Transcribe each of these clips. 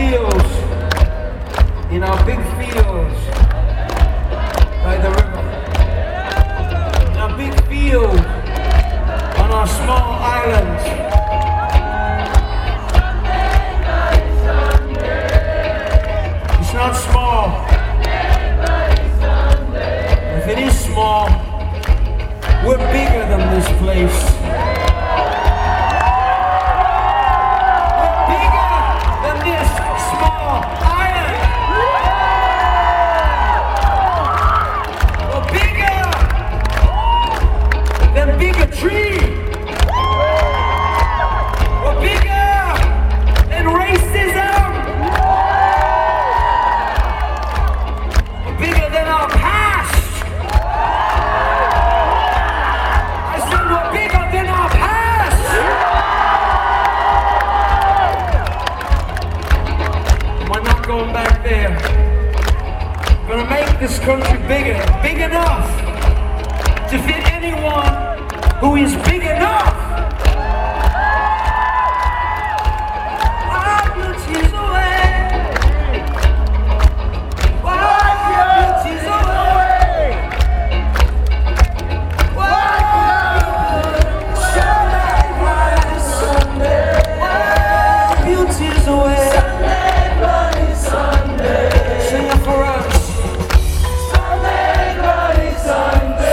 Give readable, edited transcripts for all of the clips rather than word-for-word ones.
fields, in our big fields by the river, in our big field on our small islands. It's not small. If it is small, we're bigger than this place. Tree. We're bigger than racism. We're bigger than our past. I said we're bigger than our past. We're not going back there. We're gonna make this country bigger, big enough to fit anyone who is big enough. Wipe your tears away. Wipe your tears away. Wipe Sunday, bloody Sunday. Wipe your tears away. Sunday, bloody Sunday. Sing it for us. Sunday, bloody Sunday.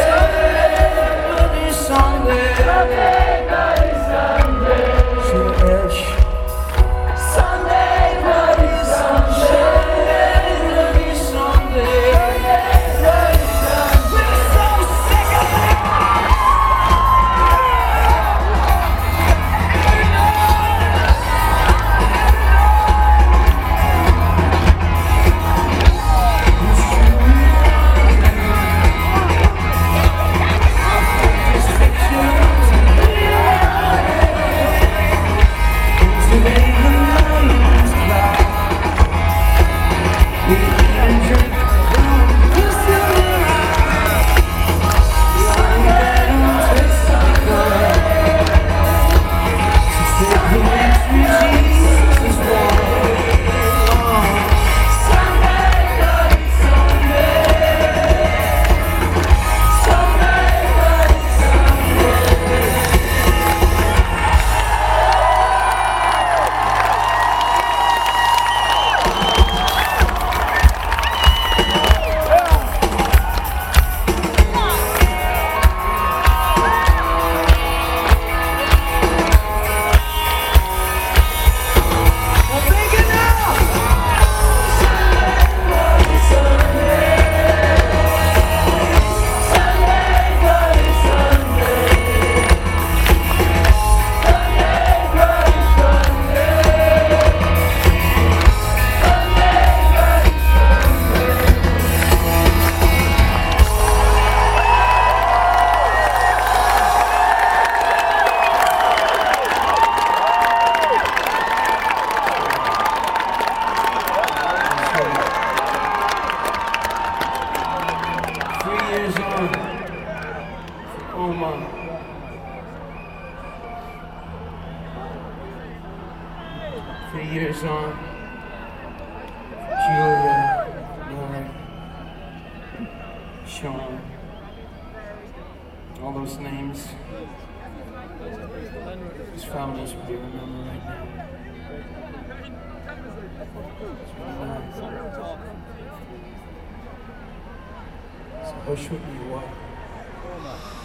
Oma. 3 years on. Julia, Lloyd, Sean, all those names. These families we remember right now. So Bush would be what?